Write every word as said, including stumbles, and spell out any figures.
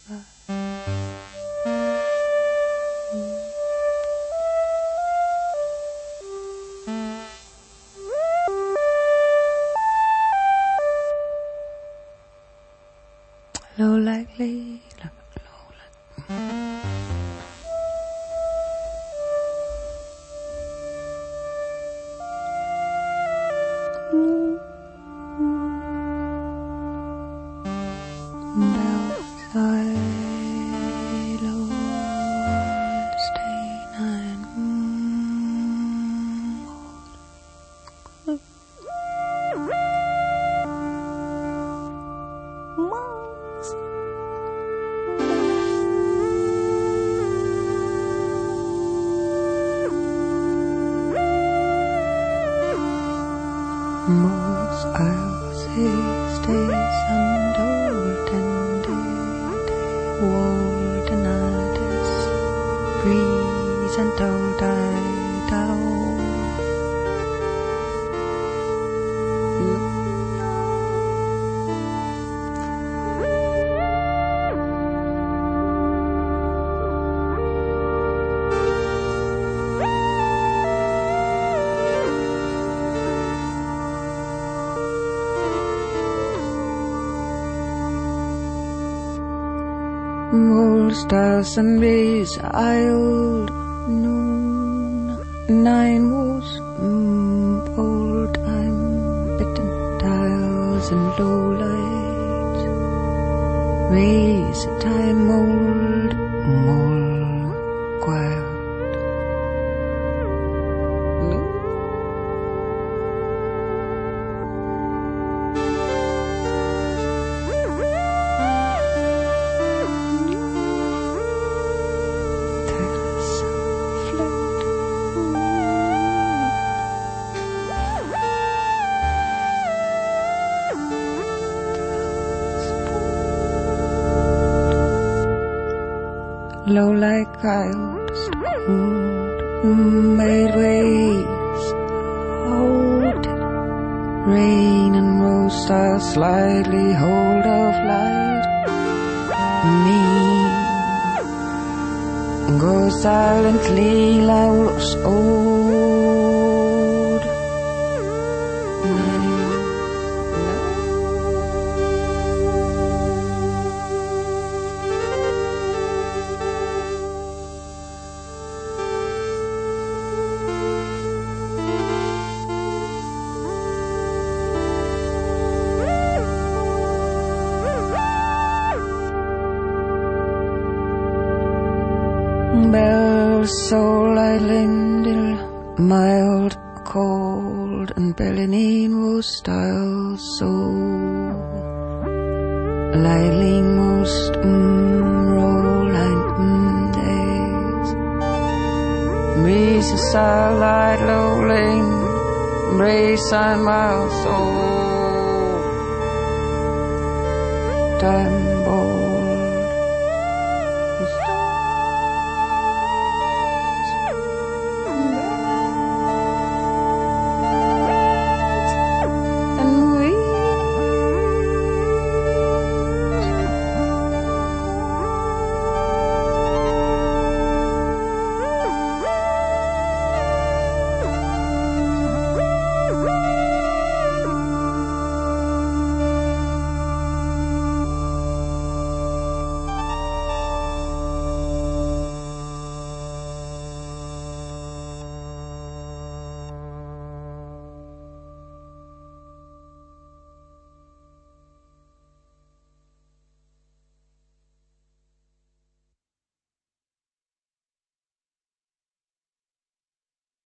Low likely, low Most I'll say stays untold and day world and others breeze untold I down. Old stars and rays, old noon, nine was mm, old time, bitten tiles and low lights, rays of time old, more quiet. Low like clouds, cold, made waves, hold it. Rain and rose stars slightly hold of light. Me go silently like old. Bells so lightly still, mild, cold, and Berlin was style so lightly most mm, rolling mm, days. Breeze starlight lowling, embrace on my soul. Time bowl.